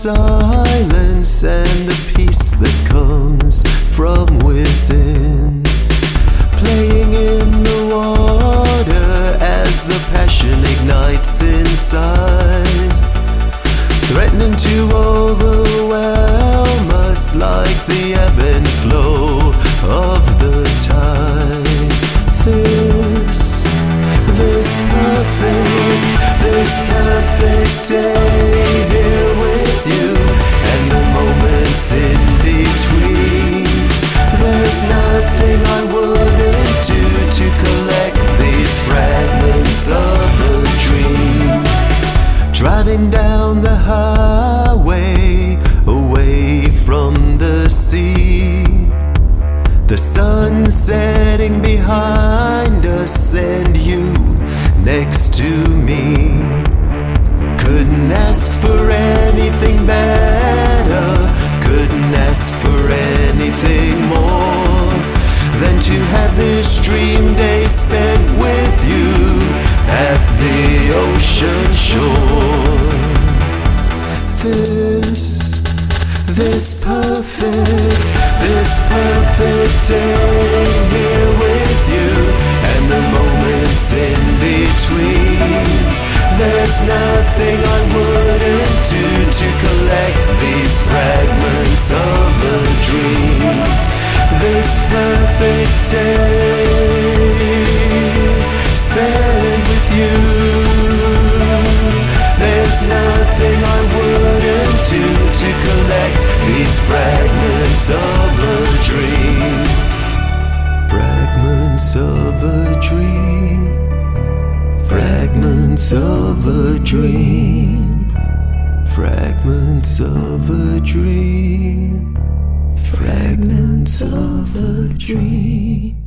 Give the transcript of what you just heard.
silence and the peace that comes from within, playing in the water as the passion ignites inside, threatening to overwhelm us like the ebb and flow of the tide. This perfect day here with you, and the moments in between. There's nothing I wouldn't do to collect these fragments of a dream. Driving down the highway, away from the sea, the sun setting behind us and you next to me. Couldn't ask for anything better, couldn't ask for anything more than to have this dream day spent with you at the ocean shore. This perfect day here with you, and the moments in between. There's nothing I wouldn't do to collect these fragments of a dream. This perfect day spent with you. There's nothing I wouldn't do to collect these fragments of a dream. Fragments of a dream. Fragments of a dream. Fragments of a dream. Fragments of a dream.